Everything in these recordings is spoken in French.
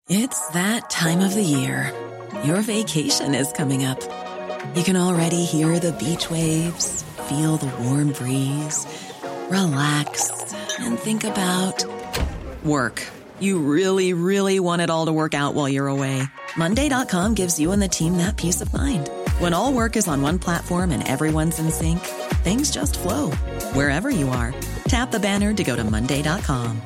It's that time of the year. Your vacation is coming up. You can already hear the beach waves, feel the warm breeze, relax, and think about work. You really, really want it all to work out while you're away. Monday.com gives you and the team that peace of mind. When all work is on one platform and everyone's in sync, things just flow. Wherever you are, tap the banner to go to Monday.com.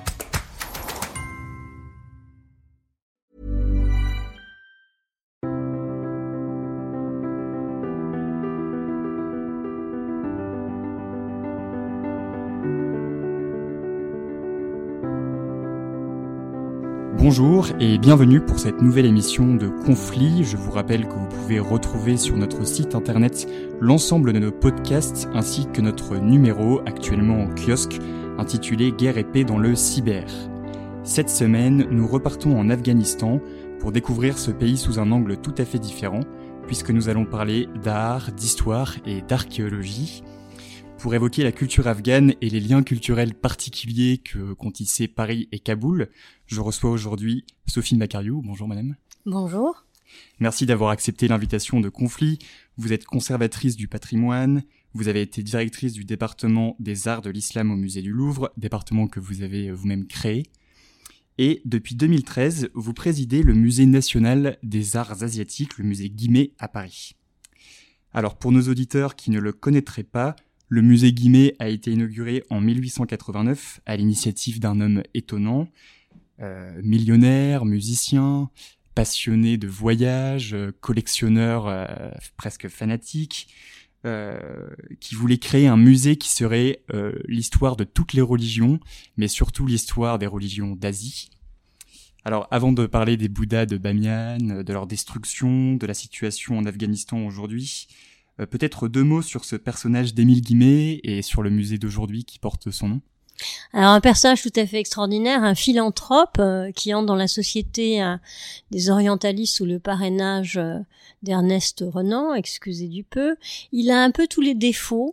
Bonjour et bienvenue pour cette nouvelle émission de Conflit. Je vous rappelle que vous pouvez retrouver sur notre site internet l'ensemble de nos podcasts ainsi que notre numéro actuellement en kiosque intitulé Guerre et paix dans le cyber. Cette semaine, nous repartons en Afghanistan pour découvrir ce pays sous un angle tout à fait différent puisque nous allons parler d'art, d'histoire et d'archéologie. Pour évoquer la culture afghane et les liens culturels particuliers qu'ont tissés Paris et Kaboul, je reçois aujourd'hui Sophie Macariou. Bonjour madame. Bonjour. Merci d'avoir accepté l'invitation de Conflit. Vous êtes conservatrice du patrimoine, vous avez été directrice du département des arts de l'islam au musée du Louvre, département que vous avez vous-même créé. Et depuis 2013, vous présidez le musée national des arts asiatiques, le musée Guimet à Paris. Alors pour nos auditeurs qui ne le connaîtraient pas, le musée Guimet a été inauguré en 1889 à l'initiative d'un homme étonnant, millionnaire, musicien, passionné de voyage, collectionneur presque fanatique, qui voulait créer un musée qui serait l'histoire de toutes les religions, mais surtout l'histoire des religions d'Asie. Alors avant de parler des Bouddhas de Bamiyan, de leur destruction, de la situation en Afghanistan aujourd'hui, peut-être deux mots sur ce personnage d'Émile Guimet et sur le musée d'aujourd'hui qui porte son nom. Alors un personnage tout à fait extraordinaire, un philanthrope qui entre dans la société des orientalistes sous le parrainage d'Ernest Renan, excusez du peu. Il a un peu tous les défauts.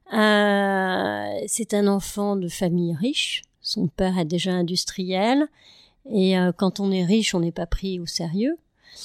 C'est un enfant de famille riche. Son père est déjà industriel. Et quand on est riche, on n'est pas pris au sérieux.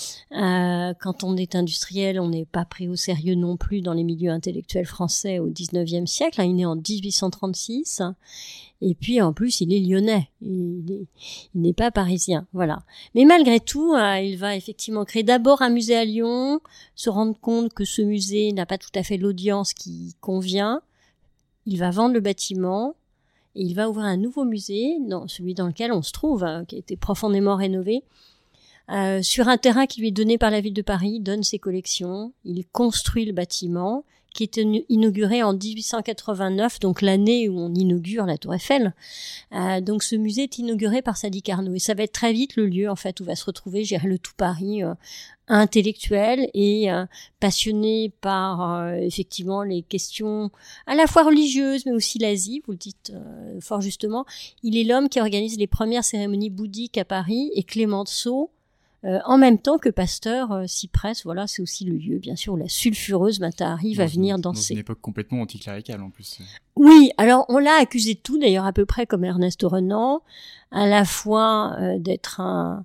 Quand on est industriel, on n'est pas pris au sérieux non plus dans les milieux intellectuels français au XIXe siècle. Il est né en 1836 et puis en plus il est lyonnais, il n'est pas parisien, voilà. Mais malgré tout, il va effectivement créer d'abord un musée à Lyon, se rendre compte que ce musée n'a pas tout à fait l'audience qui convient. Il va vendre le bâtiment et il va ouvrir un nouveau musée, celui dans lequel on se trouve, qui a été profondément rénové. Sur un terrain qui lui est donné par la ville de Paris, il donne ses collections, il construit le bâtiment qui est inauguré en 1889, donc l'année où on inaugure la Tour Eiffel. Donc ce musée est inauguré par Sadi Carnot et ça va être très vite le lieu en fait où va se retrouver le tout Paris intellectuel et passionné par effectivement les questions à la fois religieuses mais aussi l'Asie, vous le dites fort justement. Il est l'homme qui organise les premières cérémonies bouddhiques à Paris et Clémenceau en même temps que Pasteur s'y presse. Voilà, c'est aussi le lieu, bien sûr, où la sulfureuse Matahari va venir danser. Dans une époque complètement anticléricale, en plus. Oui, alors on l'a accusé de tout, d'ailleurs, à peu près comme Ernest Renan, à la fois d'être un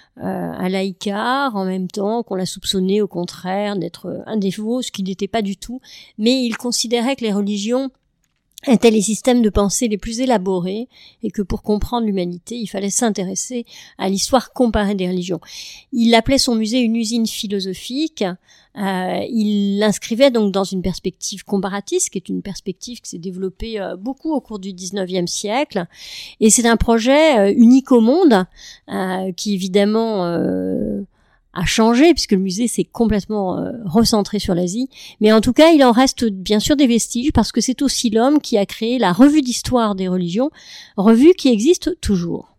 laïcard, en même temps qu'on l'a soupçonné, au contraire, d'être un dévot, ce qui n'était pas du tout. Mais il considérait que les religions étaient les systèmes de pensée les plus élaborés et que pour comprendre l'humanité, il fallait s'intéresser à l'histoire comparée des religions. Il appelait son musée une usine philosophique. Il l'inscrivait donc dans une perspective comparatiste, qui est une perspective qui s'est développée beaucoup au cours du XIXe siècle. Et c'est un projet unique au monde qui évidemment a changé puisque le musée s'est complètement recentré sur l'Asie, mais en tout cas il en reste bien sûr des vestiges parce que c'est aussi l'homme qui a créé la revue d'histoire des religions, revue qui existe toujours.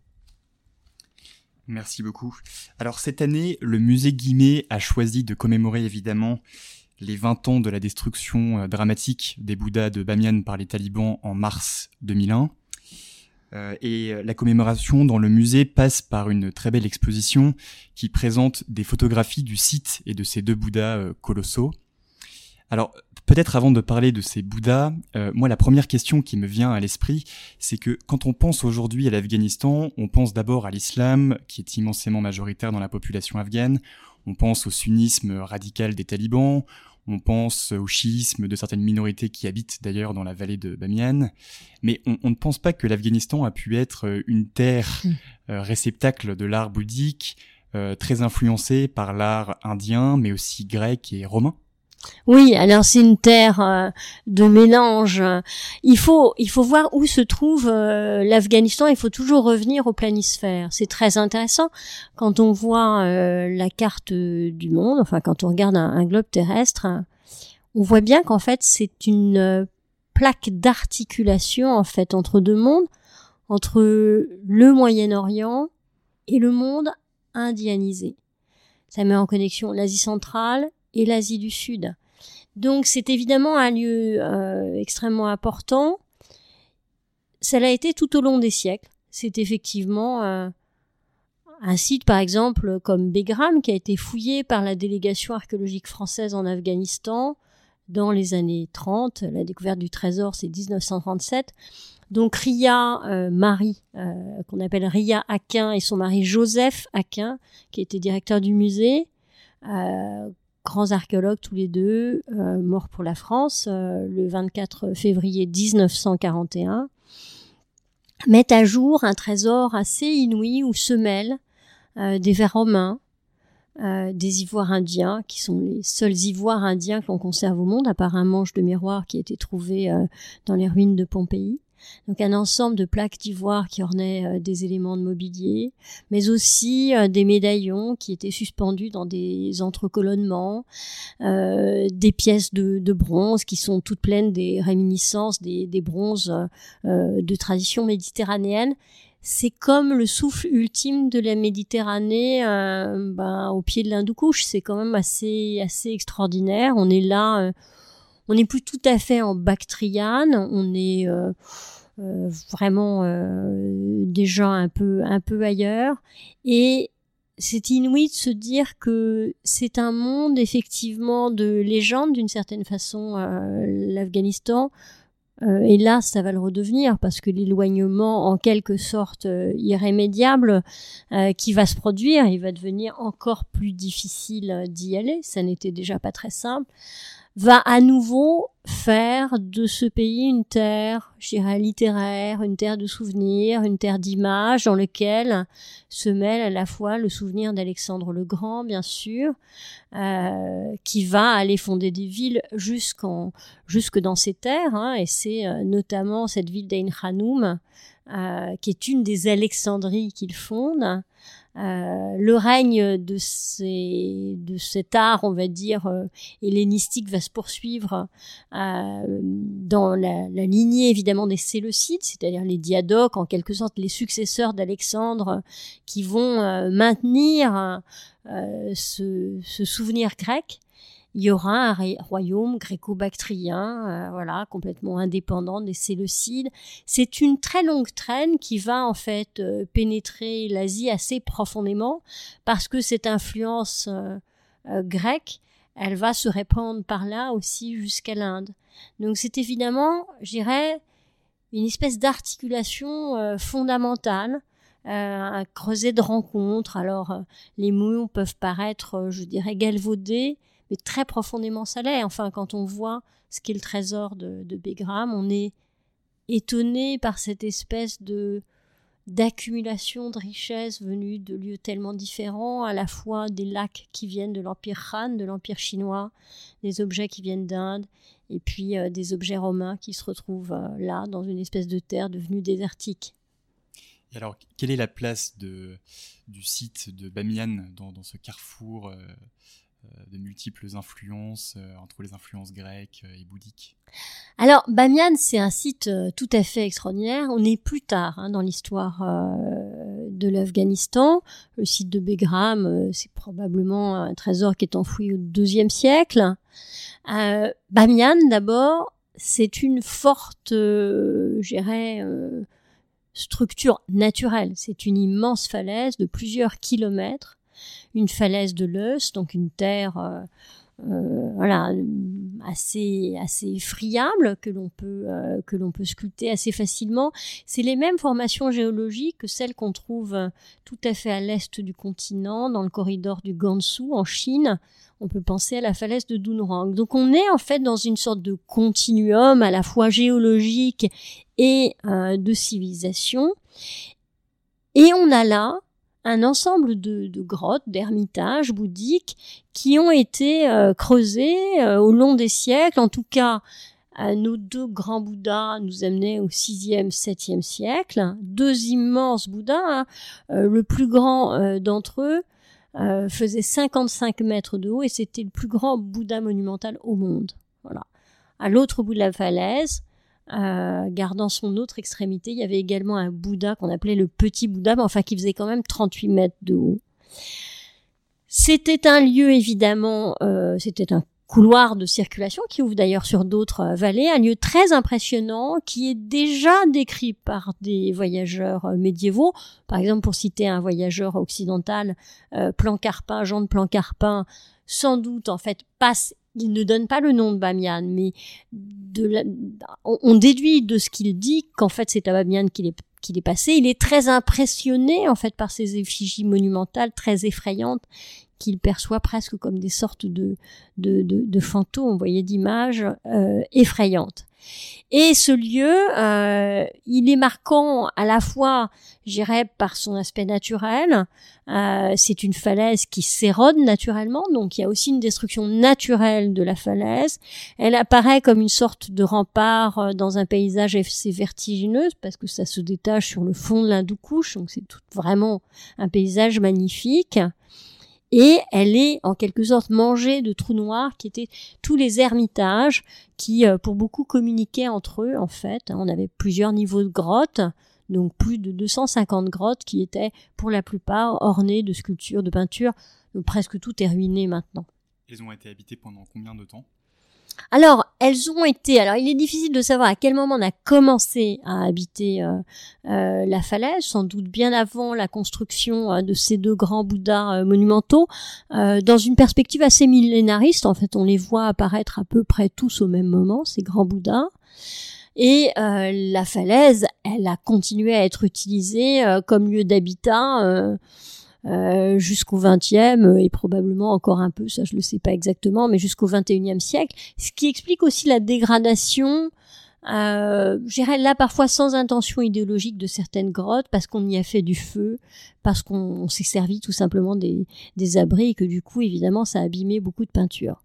Merci beaucoup. Alors cette année, le musée Guimet a choisi de commémorer évidemment les 20 ans de la destruction dramatique des Bouddhas de Bamiyan par les talibans en mars 2001. Et la commémoration dans le musée passe par une très belle exposition qui présente des photographies du site et de ces deux Bouddhas colossaux. Alors, peut-être avant de parler de ces Bouddhas, moi la première question qui me vient à l'esprit, c'est que quand on pense aujourd'hui à l'Afghanistan, on pense d'abord à l'islam, qui est immensément majoritaire dans la population afghane, on pense au sunnisme radical des talibans, on pense au chiisme de certaines minorités qui habitent d'ailleurs dans la vallée de Bamiyan, mais on ne pense pas que l'Afghanistan a pu être une terre réceptacle de l'art bouddhique, très influencée par l'art indien, mais aussi grec et romain. Oui, alors c'est une terre de mélange. Il faut voir où se trouve l'Afghanistan. Il faut toujours revenir au planisphère. C'est très intéressant quand on voit la carte du monde. Enfin, quand on regarde un globe terrestre, on voit bien qu'en fait c'est une plaque d'articulation en fait entre deux mondes, entre le Moyen-Orient et le monde indianisé. Ça met en connexion l'Asie centrale et l'Asie du Sud. Donc c'est évidemment un lieu extrêmement important. Ça l'a été tout au long des siècles. C'est effectivement un site par exemple comme Begram qui a été fouillé par la délégation archéologique française en Afghanistan dans les années 30. La découverte du trésor c'est 1937. Donc Ria Marie, qu'on appelle Ria Aquin, et son mari Joseph Aquin, qui était directeur du musée, grands archéologues tous les deux, morts pour la France le 24 février 1941, mettent à jour un trésor assez inouï où se mêlent des vers romains, des ivoires indiens, qui sont les seuls ivoires indiens qu'on conserve au monde, à part un manche de miroir qui a été trouvé dans les ruines de Pompéi. Donc un ensemble de plaques d'ivoire qui ornaient des éléments de mobilier, mais aussi des médaillons qui étaient suspendus dans des entrecolonnements, des pièces de bronze qui sont toutes pleines des réminiscences des bronzes de tradition méditerranéenne. C'est comme le souffle ultime de la Méditerranée au pied de l'Hindoukouche. C'est quand même assez extraordinaire. On est là, on n'est plus tout à fait en Bactriane, on est vraiment déjà un peu ailleurs, et c'est inouï de se dire que c'est un monde effectivement de légende d'une certaine façon, l'Afghanistan. Et là, ça va le redevenir parce que l'éloignement, en quelque sorte irrémédiable, qui va se produire, il va devenir encore plus difficile d'y aller. Ça n'était déjà pas très simple. Va à nouveau faire de ce pays une terre, je dirais, littéraire, une terre de souvenirs, une terre d'images dans laquelle se mêle à la fois le souvenir d'Alexandre le Grand, bien sûr, qui va aller fonder des villes jusque dans ces terres, hein, et c'est notamment cette ville d'Ain Khanoum, qui est une des Alexandries qu'il fonde. Le règne de cet art, on va dire, hellénistique va se poursuivre dans la lignée évidemment des Séleucides, c'est-à-dire les Diadoques, en quelque sorte les successeurs d'Alexandre, qui vont maintenir ce souvenir grec. Il y aura un royaume gréco-bactrien, complètement indépendant des Séleucides. C'est une très longue traîne qui va en fait pénétrer l'Asie assez profondément, parce que cette influence grecque, elle va se répandre par là aussi jusqu'à l'Inde. Donc c'est évidemment, je dirais, une espèce d'articulation fondamentale, un creuset de rencontres. Alors les mots peuvent paraître, je dirais, galvaudés, mais très profondément ça l'est. Enfin, quand on voit ce qu'est le trésor de Begram, on est étonné par cette espèce d'accumulation de richesses venues de lieux tellement différents, à la fois des lacs qui viennent de l'Empire Han, de l'Empire chinois, des objets qui viennent d'Inde, et puis des objets romains qui se retrouvent là, dans une espèce de terre devenue désertique. Et alors, quelle est la place du site de Bamiyan dans ce carrefour de multiples influences, entre les influences grecques et bouddhiques? Alors, Bamiyan, c'est un site tout à fait extraordinaire. On est plus tard dans l'histoire de l'Afghanistan. Le site de Begram, c'est probablement un trésor qui est enfoui au IIe siècle. Bamiyan, d'abord, c'est une forte, structure naturelle. C'est une immense falaise de plusieurs kilomètres, une falaise de l'Eus, donc une terre assez friable que l'on peut sculpter assez facilement. C'est les mêmes formations géologiques que celles qu'on trouve tout à fait à l'est du continent, dans le corridor du Gansu en Chine. On peut penser à la falaise de Dunhuang. Donc on est en fait dans une sorte de continuum à la fois géologique et de civilisation. Et on a là un ensemble de grottes, d'ermitages bouddhiques qui ont été creusés au long des siècles. En tout cas, nos 2 grands Bouddhas nous amenaient au 6e, 7e siècle. 2 immenses Bouddhas. Le plus grand d'entre eux faisait 55 mètres de haut et c'était le plus grand Bouddha monumental au monde. Voilà. À l'autre bout de la falaise, gardant son autre extrémité, il y avait également un Bouddha qu'on appelait le petit Bouddha, mais enfin qui faisait quand même 38 mètres de haut. C'était un lieu évidemment, c'était un couloir de circulation qui ouvre d'ailleurs sur d'autres vallées, un lieu très impressionnant qui est déjà décrit par des voyageurs médiévaux. Par exemple, pour citer un voyageur occidental, Plancarpin, Jean de Plancarpin, sans doute en fait il ne donne pas le nom de Bamiyan, mais on déduit de ce qu'il dit qu'en fait c'est à Bamiyan qu'il est passé. Il est très impressionné en fait par ces effigies monumentales très effrayantes qu'il perçoit presque comme des sortes de fantômes, vous voyez, d'images effrayantes. Et ce lieu, il est marquant à la fois, je dirais, par son aspect naturel. C'est une falaise qui s'érode naturellement, donc il y a aussi une destruction naturelle de la falaise. Elle apparaît comme une sorte de rempart dans un paysage assez vertigineux, parce que ça se détache sur le fond de l'Hindoukouche, donc c'est vraiment un paysage magnifique. Et elle est en quelque sorte mangée de trous noirs qui étaient tous les ermitages qui, pour beaucoup, communiquaient entre eux, en fait. On avait plusieurs niveaux de grottes, donc plus de 250 grottes qui étaient, pour la plupart, ornées de sculptures, de peintures. Donc presque tout est ruiné maintenant. Elles ont été habitées pendant combien de temps ? Alors, il est difficile de savoir à quel moment on a commencé à habiter la falaise, sans doute bien avant la construction de ces 2 grands Bouddhas monumentaux, dans une perspective assez millénariste. En fait, on les voit apparaître à peu près tous au même moment, ces grands Bouddhas. Et la falaise, elle a continué à être utilisée comme lieu d'habitat jusqu'au 20e et probablement encore un peu, ça je le sais pas exactement, mais jusqu'au 21e siècle, ce qui explique aussi la dégradation, je dirais là parfois sans intention idéologique de certaines grottes, parce qu'on y a fait du feu, parce qu'on s'est servi tout simplement des abris et que du coup évidemment ça a abîmé beaucoup de peintures.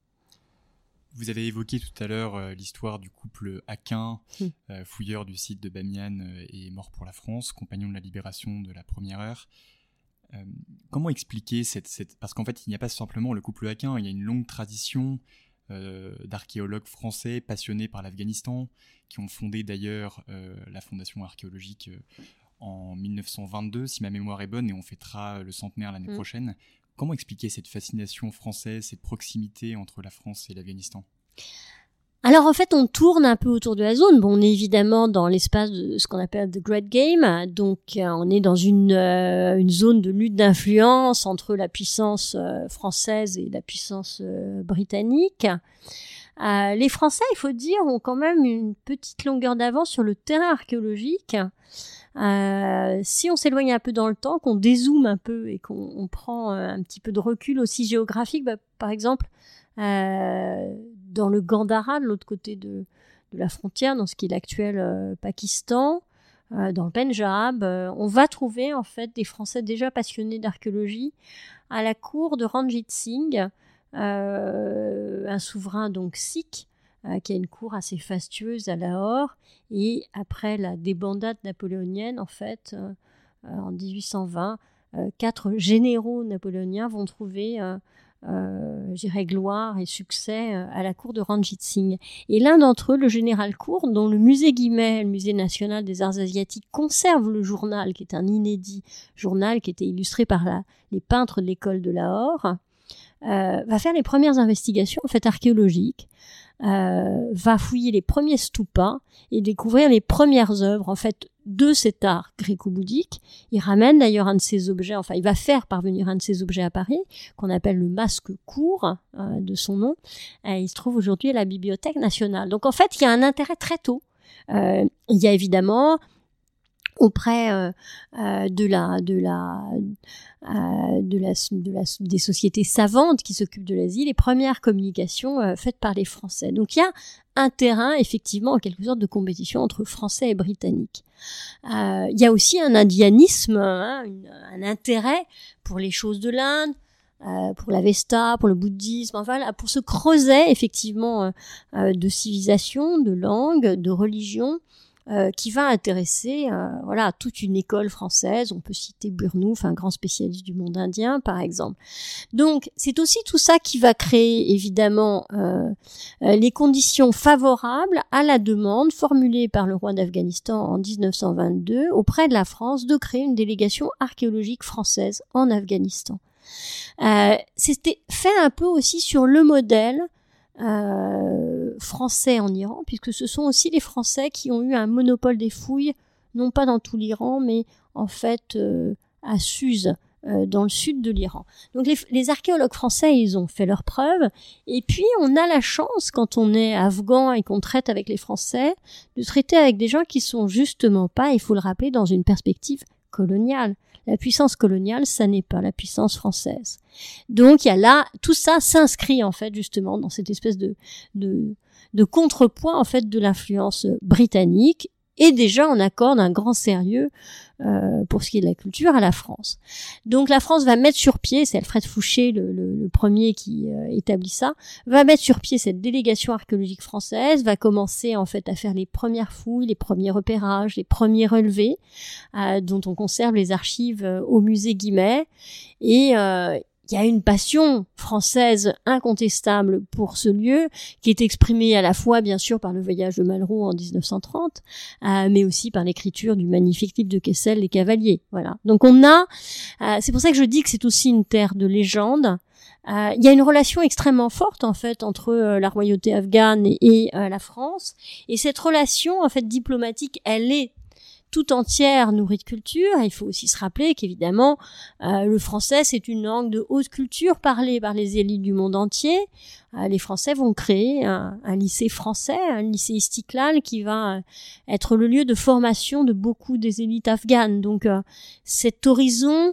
Vous avez évoqué tout à l'heure l'histoire du couple Aquin, fouilleur du site de Bamiyan et mort pour la France, compagnon de la libération de la première heure. Comment expliquer parce qu'en fait il n'y a pas simplement le couple Aquin, il y a une longue tradition d'archéologues français passionnés par l'Afghanistan qui ont fondé d'ailleurs la fondation archéologique en 1922 si ma mémoire est bonne, et on fêtera le centenaire l'année prochaine. Comment expliquer cette fascination française, cette proximité entre la France et l'Afghanistan ? Alors en fait, on tourne un peu autour de la zone. Bon, on est évidemment dans l'espace de ce qu'on appelle the Great Game, donc on est dans une zone de lutte d'influence entre la puissance française et la puissance britannique. Les Français, il faut dire, ont quand même une petite longueur d'avance sur le terrain archéologique. Si on s'éloigne un peu dans le temps, qu'on dézoome un peu et qu'on prend un petit peu de recul aussi géographique, par exemple, dans le Gandhara, de l'autre côté de la frontière, dans ce qui est l'actuel Pakistan, dans le Pendjab, on va trouver en fait des Français déjà passionnés d'archéologie à la cour de Ranjit Singh, un souverain donc sikh, qui a une cour assez fastueuse à Lahore, et après la débandade napoléonienne, en fait, en 1820, 4 généraux napoléoniens vont trouver je dirais gloire et succès à la cour de Ranjit Singh. Et l'un d'entre eux, le général Court, dont le musée Guimet, le musée national des arts asiatiques, conserve le journal, qui est un inédit journal qui était illustré par les peintres de l'école de Lahore, va faire les premières investigations en fait archéologiques, va fouiller les premiers stupas et découvrir les premières œuvres en fait de cet art gréco-bouddhique. Il ramène d'ailleurs un de ces objets, enfin il va faire parvenir un de ces objets à Paris, qu'on appelle le masque court, de son nom. Il se trouve aujourd'hui à la Bibliothèque nationale. Donc en fait, il y a un intérêt très tôt. Il y a évidemment auprès des sociétés savantes qui s'occupent de l'Asie, les premières communications faites par les Français. Donc il y a un terrain, effectivement, en quelque sorte, de compétition entre Français et Britanniques. Il y a aussi un indianisme, un intérêt pour les choses de l'Inde, pour l'Avesta, pour le bouddhisme, enfin, là, pour ce creuset, effectivement, de civilisation, de langue, de religion, qui va intéresser toute une école française. On peut citer Burnouf, un grand spécialiste du monde indien, par exemple. Donc, c'est aussi tout ça qui va créer, évidemment, les conditions favorables à la demande formulée par le roi d'Afghanistan en 1922 auprès de la France de créer une délégation archéologique française en Afghanistan. C'était fait un peu aussi sur le modèle français en Iran, puisque ce sont aussi les Français qui ont eu un monopole des fouilles, non pas dans tout l'Iran, mais en fait à Suse, dans le sud de l'Iran. Donc les archéologues français, ils ont fait leurs preuves, et puis on a la chance, quand on est afghan et qu'on traite avec les Français, de traiter avec des gens qui sont justement pas, il faut le rappeler, dans une perspective coloniale. La puissance coloniale, ça n'est pas la puissance française. Donc il y a là, tout ça s'inscrit en fait justement dans cette espèce de contrepoint en fait de l'influence britannique, et déjà on accorde un grand sérieux pour ce qui est de la culture à la France. Donc la France va mettre sur pied, c'est Alfred Fouché le premier qui établit ça, va mettre sur pied cette délégation archéologique française, va commencer en fait à faire les premières fouilles, les premiers repérages, les premiers relevés, dont on conserve les archives au musée Guimet, et il y a une passion française incontestable pour ce lieu, qui est exprimée à la fois, bien sûr, par le voyage de Malraux en 1930, mais aussi par l'écriture du magnifique livre de Kessel, Les Cavaliers. Voilà. Donc on a, c'est pour ça que je dis que c'est aussi une terre de légende. Il y a une relation extrêmement forte, en fait, entre la royauté afghane et la France. Et cette relation, en fait, diplomatique, elle est tout entière nourrie de culture. Il faut aussi se rappeler qu'évidemment, le français, c'est une langue de haute culture parlée par les élites du monde entier. Les Français vont créer un lycée français, un lycée Istiklal, qui va être le lieu de formation de beaucoup des élites afghanes. Donc, cet horizon,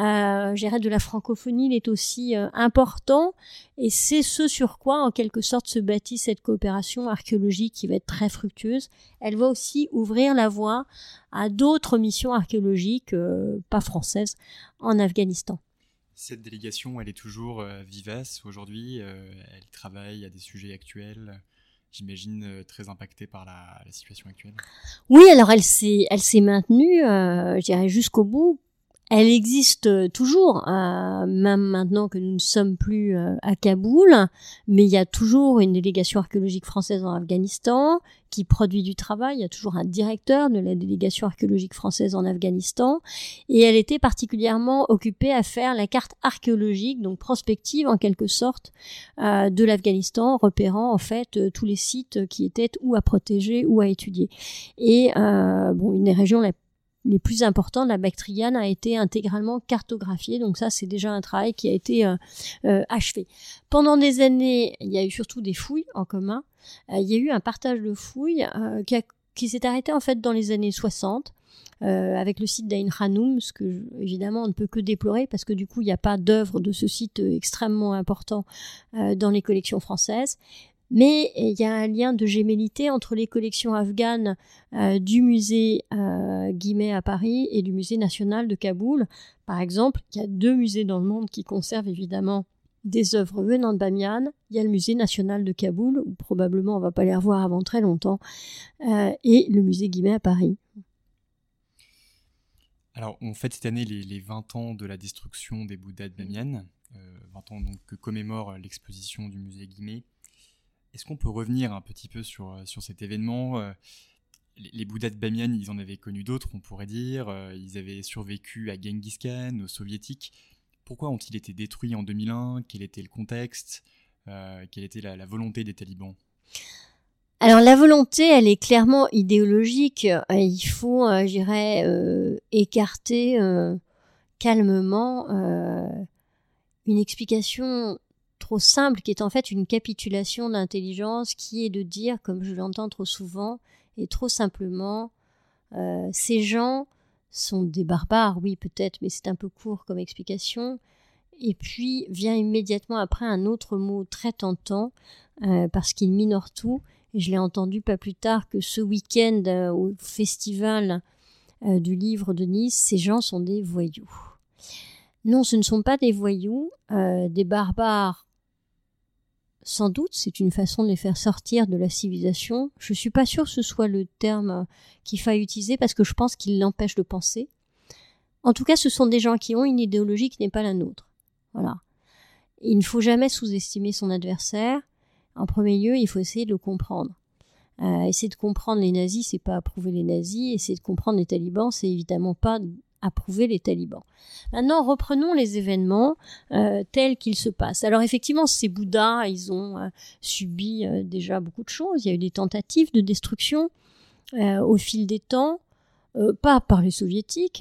de la francophonie, il est aussi important, et c'est ce sur quoi en quelque sorte se bâtit cette coopération archéologique qui va être très fructueuse. Elle va aussi ouvrir la voie à d'autres missions archéologiques pas françaises en Afghanistan. Cette délégation, elle est toujours vivace aujourd'hui, elle travaille à des sujets actuels, j'imagine très impactée par la situation actuelle. Oui, alors elle s'est maintenue, je dirais, jusqu'au bout. Elle existe toujours, même maintenant que nous ne sommes plus à Kaboul, mais il y a toujours une délégation archéologique française en Afghanistan qui produit du travail. Il y a toujours un directeur de la délégation archéologique française en Afghanistan, et elle était particulièrement occupée à faire la carte archéologique, donc prospective en quelque sorte, de l'Afghanistan, repérant en fait tous les sites qui étaient ou à protéger ou à étudier. Et une des régions les plus importants, la Bactriane, a été intégralement cartographiée. Donc ça, c'est déjà un travail qui a été achevé. Pendant des années, il y a eu surtout des fouilles en commun. Il y a eu un partage de fouilles qui s'est arrêté en fait dans les années 60. Avec le site d'Ain Khanoum, ce que évidemment on ne peut que déplorer, parce que du coup il n'y a pas d'œuvre de ce site extrêmement important dans les collections françaises. Mais il y a un lien de gémellité entre les collections afghanes du musée Guimet à Paris et du musée national de Kaboul. Par exemple, il y a 2 musées dans le monde qui conservent évidemment des œuvres venant de Bamiyan. Il y a le musée national de Kaboul, où probablement on ne va pas les revoir avant très longtemps, et le musée Guimet à Paris. Alors, on fête cette année les 20 ans de la destruction des Bouddhas de Bamiyan, 20 ans donc que commémore l'exposition du musée Guimet. Est-ce qu'on peut revenir un petit peu sur cet événement ? Les Bouddhas de Bamiyan, ils en avaient connu d'autres, on pourrait dire. Ils avaient survécu à Genghis Khan, aux Soviétiques. Pourquoi ont-ils été détruits en 2001 ? Quel était le contexte ? Quelle était la volonté des talibans ? Alors la volonté, elle est clairement idéologique. Il faut, je dirais, écarter calmement une explication trop simple qui est en fait une capitulation d'intelligence qui est de dire, comme je l'entends trop souvent, et trop simplement, ces gens sont des barbares, oui peut-être, mais c'est un peu court comme explication. Et puis vient immédiatement après un autre mot très tentant, parce qu'il minore tout. Et je l'ai entendu pas plus tard que ce week-end au festival du livre de Nice, ces gens sont des voyous. Non, ce ne sont pas des voyous, des barbares. Sans doute, c'est une façon de les faire sortir de la civilisation. Je suis pas sûre que ce soit le terme qu'il faille utiliser parce que je pense qu'il l'empêche de penser. En tout cas, ce sont des gens qui ont une idéologie qui n'est pas la nôtre. Voilà. Il ne faut jamais sous-estimer son adversaire. En premier lieu, il faut essayer de le comprendre. Essayer de comprendre les nazis, c'est pas approuver les nazis. Essayer de comprendre les talibans, c'est évidemment pas approuver les talibans. Maintenant, reprenons les événements tels qu'ils se passent. Alors effectivement, ces Bouddhas, ils ont subi déjà beaucoup de choses. Il y a eu des tentatives de destruction au fil des temps, pas par les soviétiques,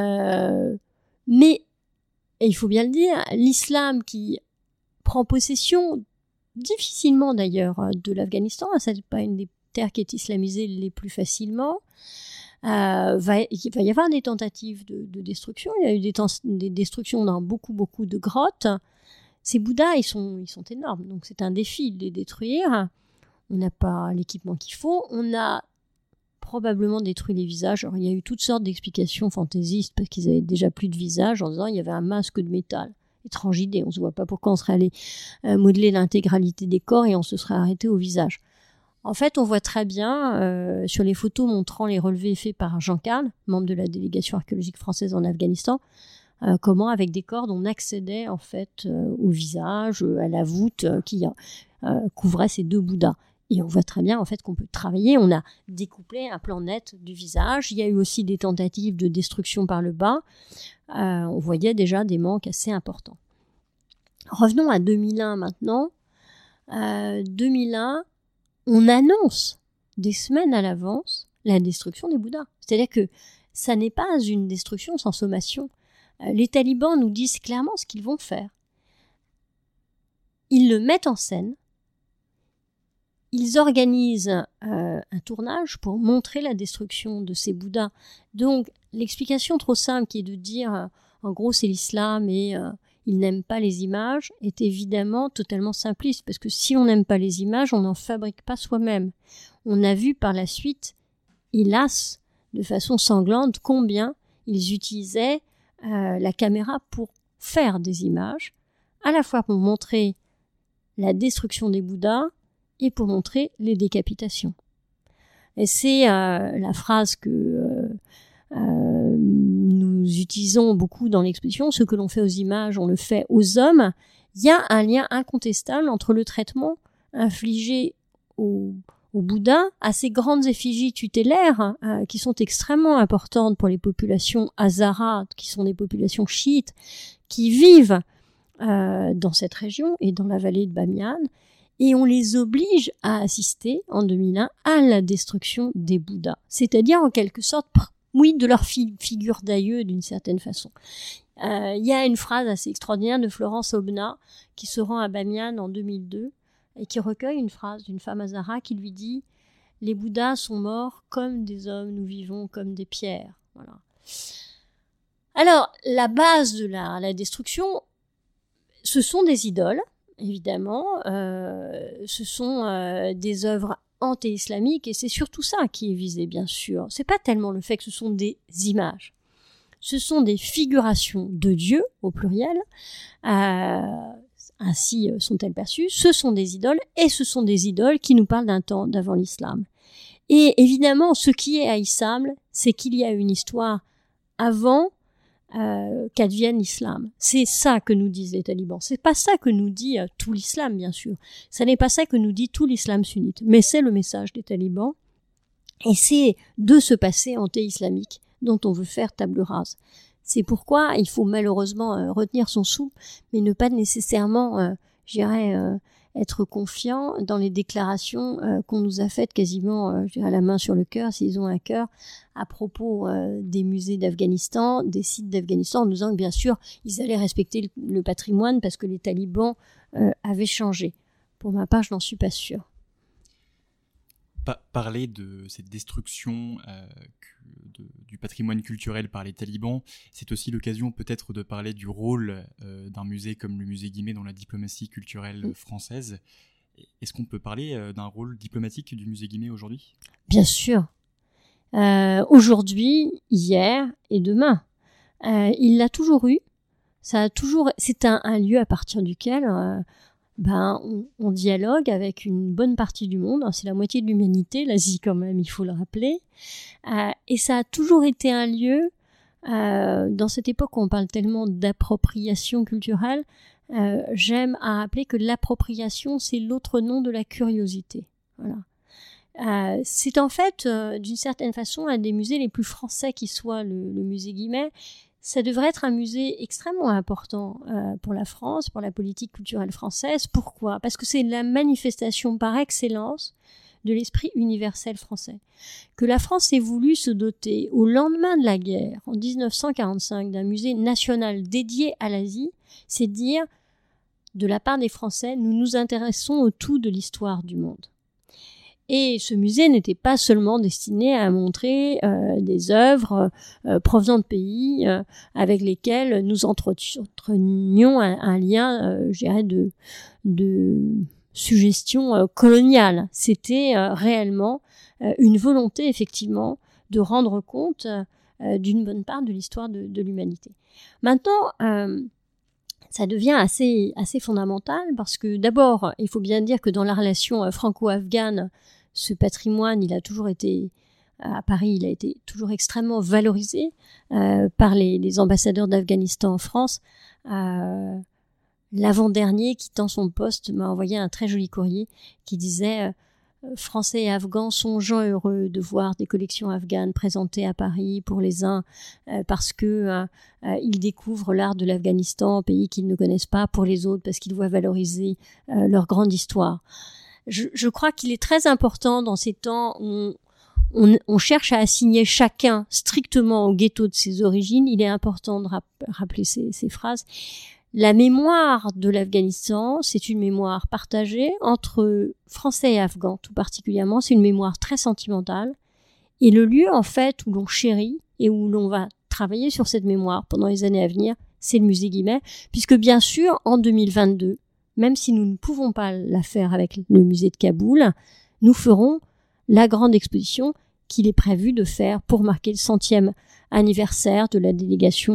mais, et il faut bien le dire, l'islam qui prend possession, difficilement d'ailleurs, de l'Afghanistan, ça n'est pas une des terres qui est islamisée les plus facilement, il va y avoir des tentatives de destruction. Il y a eu des destructions dans beaucoup de grottes. Ces Bouddhas, ils sont énormes, donc c'est un défi de les détruire. On n'a pas l'équipement qu'il faut. On a probablement détruit les visages. Alors, il y a eu toutes sortes d'explications fantaisistes parce qu'ils avaient déjà plus de visage en disant il y avait un masque de métal. Étrange idée, on ne se voit pas pourquoi on serait allé modeler l'intégralité des corps et on se serait arrêté au visage. En fait, on voit très bien sur les photos montrant les relevés faits par Jean Carl, membre de la délégation archéologique française en Afghanistan, comment avec des cordes on accédait en fait au visage, à la voûte qui couvrait ces deux Bouddhas. Et on voit très bien en fait qu'on peut travailler. On a découplé un plan net du visage. Il y a eu aussi des tentatives de destruction par le bas. On voyait déjà des manques assez importants. Revenons à 2001 maintenant. 2001, on annonce des semaines à l'avance la destruction des Bouddhas. C'est-à-dire que ça n'est pas une destruction sans sommation. Les talibans nous disent clairement ce qu'ils vont faire. Ils le mettent en scène. Ils organisent un tournage pour montrer la destruction de ces Bouddhas. Donc, l'explication trop simple qui est de dire, en gros, c'est l'islam et ils n'aiment pas les images, est évidemment totalement simpliste. Parce que si on n'aime pas les images, on n'en fabrique pas soi-même. On a vu par la suite, hélas, de façon sanglante, combien ils utilisaient la caméra pour faire des images, à la fois pour montrer la destruction des Bouddhas, et pour montrer les décapitations. Et c'est la phrase que nous utilisons beaucoup dans l'exposition, ce que l'on fait aux images, on le fait aux hommes. Il y a un lien incontestable entre le traitement infligé au Bouddha, à ces grandes effigies tutélaires qui sont extrêmement importantes pour les populations hazaras, qui sont des populations chiites, qui vivent dans cette région et dans la vallée de Bamiyan, et on les oblige à assister, en 2001, à la destruction des Bouddhas. C'est-à-dire, en quelque sorte, oui, de leur figure d'aïeux, d'une certaine façon. Il y a une phrase assez extraordinaire de Florence Obna, qui se rend à Bamiyan en 2002, et qui recueille une phrase d'une femme hazara qui lui dit « Les Bouddhas sont morts comme des hommes, nous vivons comme des pierres. » Voilà. Alors, la base de la destruction, ce sont des idoles, évidemment, ce sont des œuvres anti-islamiques et c'est surtout ça qui est visé, bien sûr. C'est pas tellement le fait que ce sont des images. Ce sont des figurations de Dieu, au pluriel, ainsi sont-elles perçues. Ce sont des idoles et ce sont des idoles qui nous parlent d'un temps d'avant l'islam. Et évidemment, ce qui est haïssable, c'est qu'il y a une histoire avant qu'advienne l'islam. C'est ça que nous disent les talibans. C'est pas ça que nous dit tout l'islam, bien sûr. Ça n'est pas ça que nous dit tout l'islam sunnite. Mais c'est le message des talibans. Et c'est de ce passé anti-islamique dont on veut faire table rase. C'est pourquoi il faut malheureusement retenir son souffle, mais ne pas nécessairement, être confiant dans les déclarations qu'on nous a faites quasiment, la main sur le cœur, s'ils ont un cœur, à propos des musées d'Afghanistan, des sites d'Afghanistan, en nous disant que bien sûr, ils allaient respecter le patrimoine parce que les talibans avaient changé. Pour ma part, je n'en suis pas sûre. Parler de cette destruction du patrimoine culturel par les talibans, c'est aussi l'occasion peut-être de parler du rôle d'un musée comme le musée Guimet dans la diplomatie culturelle française. Est-ce qu'on peut parler d'un rôle diplomatique du musée Guimet aujourd'hui ? Bien sûr. Aujourd'hui, hier et demain. Il l'a toujours eu. C'est un lieu à partir duquel on dialogue avec une bonne partie du monde. C'est la moitié de l'humanité, l'Asie quand même, il faut le rappeler. Et ça a toujours été un lieu, dans cette époque où on parle tellement d'appropriation culturelle, j'aime à rappeler que l'appropriation, c'est l'autre nom de la curiosité. Voilà. C'est en fait, d'une certaine façon, un des musées les plus français qui soit, le musée Guimet. Ça devrait être un musée extrêmement important pour la France, pour la politique culturelle française. Pourquoi ? Parce que c'est la manifestation par excellence de l'esprit universel français. Que la France ait voulu se doter, au lendemain de la guerre, en 1945, d'un musée national dédié à l'Asie, c'est dire, de la part des Français, nous nous intéressons au tout de l'histoire du monde. Et ce musée n'était pas seulement destiné à montrer des œuvres provenant de pays avec lesquels nous entretenions un lien, de suggestion coloniale. C'était réellement une volonté, effectivement, de rendre compte d'une bonne part de l'histoire de l'humanité. Maintenant, ça devient assez fondamental parce que d'abord, il faut bien dire que dans la relation franco-afghane, ce patrimoine, il a toujours été, à Paris, il a été toujours extrêmement valorisé par les ambassadeurs d'Afghanistan en France. L'avant-dernier, quittant son poste, m'a envoyé un très joli courrier qui disait Français et Afghans songeant heureux de voir des collections afghanes présentées à Paris pour les uns parce que ils découvrent l'art de l'Afghanistan, pays qu'ils ne connaissent pas, pour les autres parce qu'ils voient valoriser leur grande histoire. Je crois qu'il est très important dans ces temps où on cherche à assigner chacun strictement au ghetto de ses origines. Il est important de rappeler ces phrases. La mémoire de l'Afghanistan, c'est une mémoire partagée entre Français et Afghans, tout particulièrement. C'est une mémoire très sentimentale. Et le lieu, en fait, où l'on chérit et où l'on va travailler sur cette mémoire pendant les années à venir, c'est le musée Guimet, puisque bien sûr, en 2022, même si nous ne pouvons pas la faire avec le musée de Kaboul, nous ferons la grande exposition qu'il est prévu de faire pour marquer le 100e anniversaire de la délégation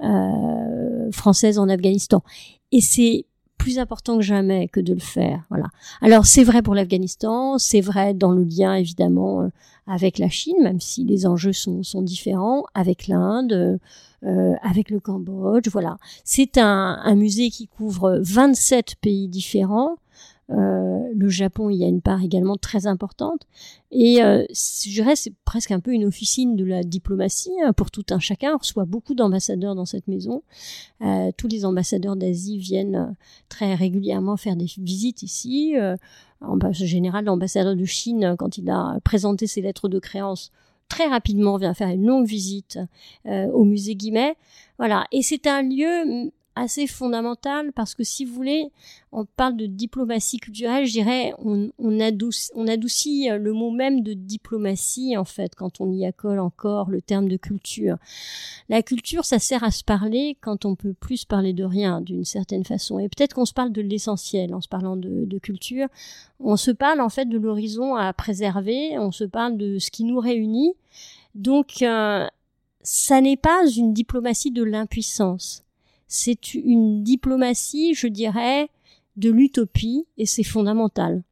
française en Afghanistan. Et c'est plus important que jamais que de le faire. Voilà. Alors c'est vrai pour l'Afghanistan, c'est vrai dans le lien évidemment avec la Chine, même si les enjeux sont différents, avec l'Inde, avec le Cambodge, voilà. C'est un musée qui couvre 27 pays différents. Le Japon, il y a une part également très importante. Et je dirais c'est presque un peu une officine de la diplomatie pour tout un chacun. On reçoit beaucoup d'ambassadeurs dans cette maison. Tous les ambassadeurs d'Asie viennent très régulièrement faire des visites ici. En général, l'ambassadeur de Chine, quand il a présenté ses lettres de créance, très rapidement vient faire une longue visite au musée Guimet. Voilà. Et c'est un lieu assez fondamental parce que si vous voulez, on parle de diplomatie culturelle, je dirais, on adoucit le mot même de diplomatie en fait quand on y accole encore le terme de culture. La culture, ça sert à se parler quand on peut plus se parler de rien d'une certaine façon. Et peut-être qu'on se parle de l'essentiel en se parlant de culture. On se parle en fait de l'horizon à préserver, on se parle de ce qui nous réunit. Donc, ça n'est pas une diplomatie de l'impuissance. C'est une diplomatie, je dirais, de l'utopie, et c'est fondamental.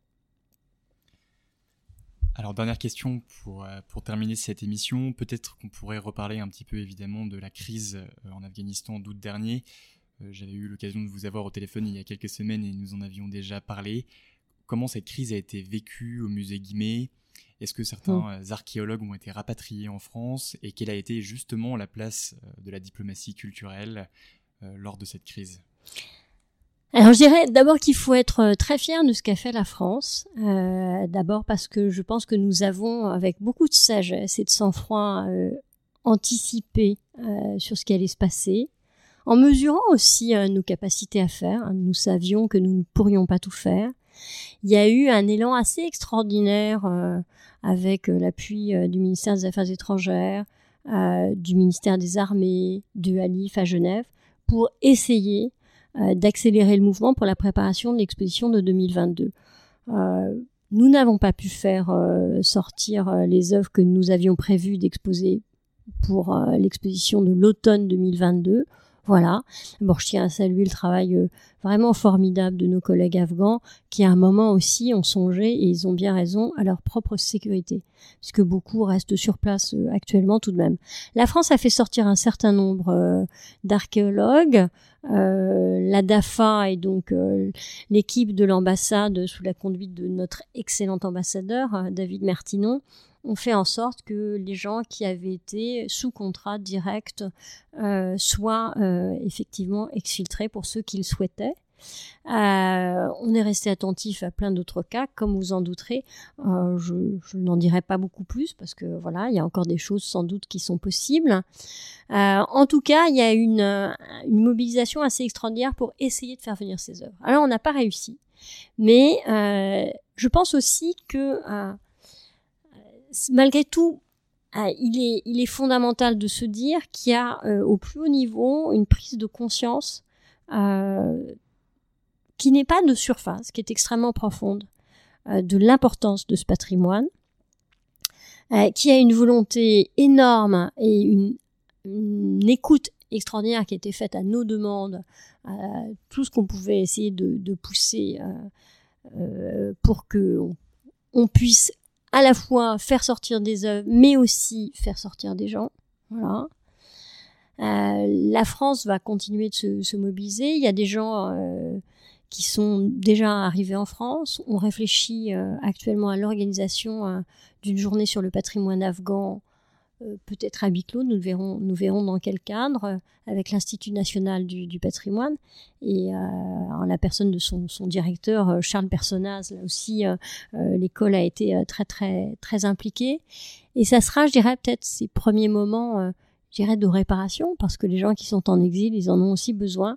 Alors, dernière question pour terminer cette émission. Peut-être qu'on pourrait reparler un petit peu, évidemment, de la crise en Afghanistan d'août dernier. J'avais eu l'occasion de vous avoir au téléphone il y a quelques semaines et nous en avions déjà parlé. Comment cette crise a été vécue au musée Guimet ? Est-ce que certains archéologues ont été rapatriés en France et quelle a été justement la place de la diplomatie culturelle lors de cette crise ? Alors je dirais d'abord qu'il faut être très fier de ce qu'a fait la France. D'abord parce que je pense que nous avons, avec beaucoup de sagesse et de sang-froid, anticipé sur ce qui allait se passer, en mesurant aussi nos capacités à faire. Nous savions que nous ne pourrions pas tout faire. Il y a eu un élan assez extraordinaire avec l'appui du ministère des Affaires étrangères, du ministère des Armées, de Alif à Genève, pour essayer d'accélérer le mouvement pour la préparation de l'exposition de 2022. Nous n'avons pas pu faire sortir les œuvres que nous avions prévues d'exposer pour l'exposition de l'automne 2022. Voilà. Bon, je tiens à saluer le travail vraiment formidable de nos collègues afghans qui, à un moment aussi, ont songé, et ils ont bien raison, à leur propre sécurité, puisque beaucoup restent sur place actuellement tout de même. La France a fait sortir un certain nombre d'archéologues. La DAFA et donc l'équipe de l'ambassade, sous la conduite de notre excellent ambassadeur, David Mertinon, ont fait en sorte que les gens qui avaient été sous contrat direct soient effectivement exfiltrés pour ceux qui le souhaitaient. On est resté attentif à plein d'autres cas, comme vous en douterez. Je n'en dirai pas beaucoup plus parce que voilà, il y a encore des choses sans doute qui sont possibles. En tout cas, il y a une mobilisation assez extraordinaire pour essayer de faire venir ces œuvres. Alors, on n'a pas réussi, mais je pense aussi que malgré tout, il est fondamental de se dire qu'il y a au plus haut niveau une prise de conscience qui n'est pas de surface, qui est extrêmement profonde, de l'importance de ce patrimoine, qui a une volonté énorme et une écoute extraordinaire qui a été faite à nos demandes, tout ce qu'on pouvait essayer de pousser pour qu'on puisse à la fois faire sortir des œuvres, mais aussi faire sortir des gens. Voilà. La France va continuer de se mobiliser. Il y a des gens qui sont déjà arrivés en France. On réfléchit actuellement à l'organisation d'une journée sur le patrimoine afghan, peut-être à huis clos, nous verrons dans quel cadre, avec l'Institut national du patrimoine et en la personne de son directeur Charles Personnaz. Là aussi, l'école a été très très très impliquée et ça sera, je dirais, peut-être ces premiers moments, je dirais, de réparation, parce que les gens qui sont en exil, ils en ont aussi besoin,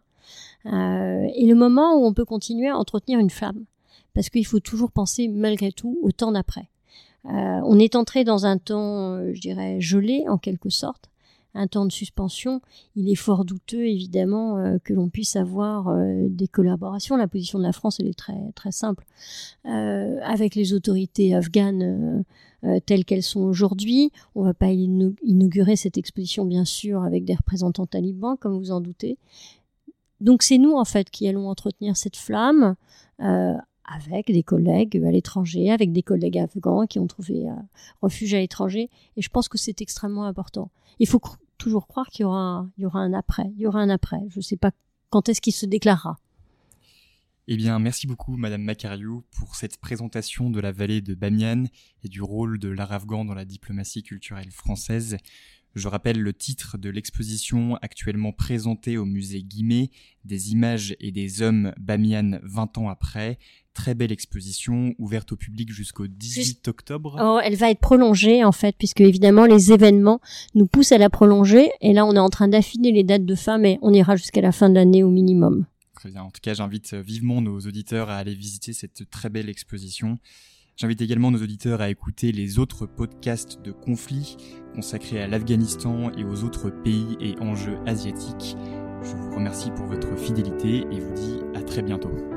et le moment où on peut continuer à entretenir une flamme, parce qu'il faut toujours penser malgré tout au temps d'après. On est entré dans un temps, je dirais, gelé en quelque sorte, un temps de suspension. Il est fort douteux, évidemment, que l'on puisse avoir des collaborations. La position de la France, elle est très, très simple. Avec les autorités afghanes telles qu'elles sont aujourd'hui, on ne va pas inaugurer cette exposition, bien sûr, avec des représentants talibans, comme vous en doutez. Donc c'est nous, en fait, qui allons entretenir cette flamme, avec des collègues à l'étranger, avec des collègues afghans qui ont trouvé refuge à l'étranger. Et je pense que c'est extrêmement important. Il faut toujours croire qu'il y aura un après. Il y aura un après. Je ne sais pas quand est-ce qu'il se déclarera. Eh bien, merci beaucoup, Madame Makariou, pour cette présentation de la vallée de Bamiyan et du rôle de l'art afghan dans la diplomatie culturelle française. Je rappelle le titre de l'exposition actuellement présentée au musée Guimet, des images et des hommes Bamiyan 20 ans après. Très belle exposition, ouverte au public jusqu'au 18 octobre. Oh, elle va être prolongée en fait, puisque évidemment les événements nous poussent à la prolonger. Et là, on est en train d'affiner les dates de fin, mais on ira jusqu'à la fin de l'année au minimum. Très bien. En tout cas, j'invite vivement nos auditeurs à aller visiter cette très belle exposition. J'invite également nos auditeurs à écouter les autres podcasts de conflits consacrés à l'Afghanistan et aux autres pays et enjeux asiatiques. Je vous remercie pour votre fidélité et vous dis à très bientôt.